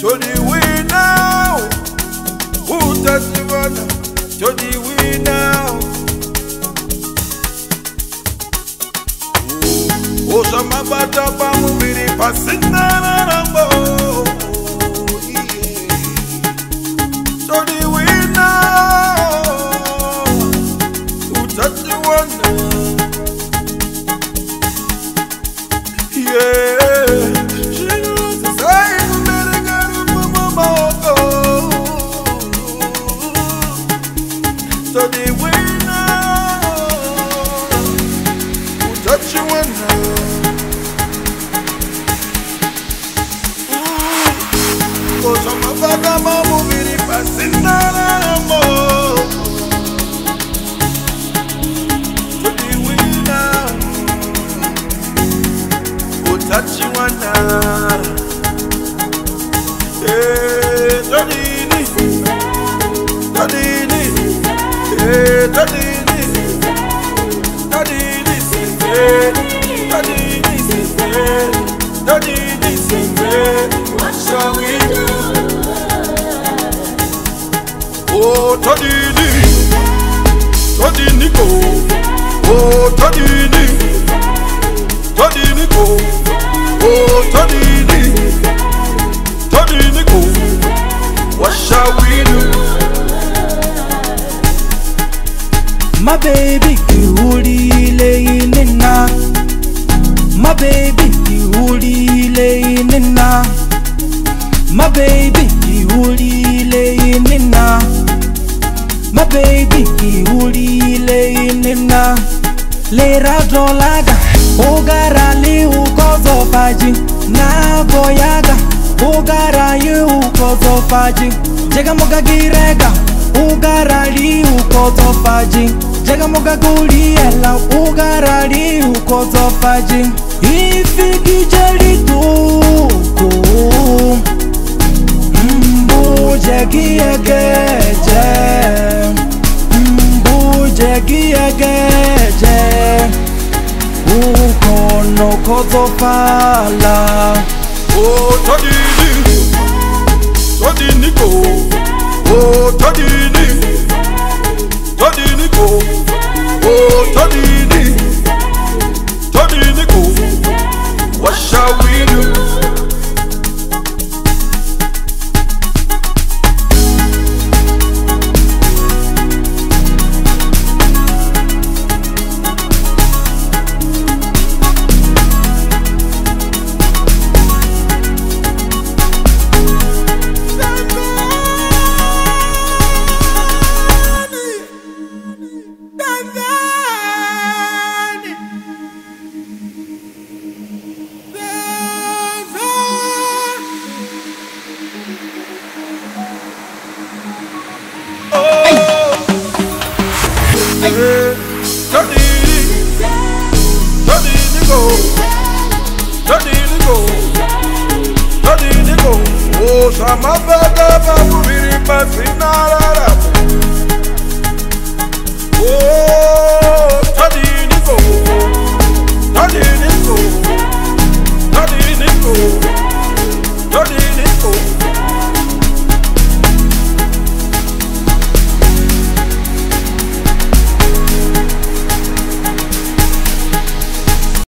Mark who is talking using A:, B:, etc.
A: to the winner. Who does the runner to the winner? Oh, some about the bomb with it passing down. To the winner. Who does the runner? Yeah. So the winner who touch you and cause I'm a vagabond moving passing down. So the winner who touch you and what shall we do? Oh, Tadini, Tadini go. Oh, Tadini, Tadini go. Oh, Tadini, Tadini go. What shall we do?
B: My baby, you laying in now. My baby, you laying in now. My baby, you laying in now. My baby, you laying in now. Lera dolaga, ogara li ukozo faji. Na boyaga, ogara yu ukozo faji. Jega moga girega, ogara li ukozo faji. Jega moga guli ela, ogara li ukozo faji. Ifiki jeli tuko Mbuje giyegeje Mbuje giyegeje Ukono kozo fala.
A: Oh, Tadini, Tadini go. Oh, Tadini, Tadini go. Oh, Tadini, Tadini go. What shall we do? Tadini go, Tadini go, Tadini go. Oh, some of the people will be passing out.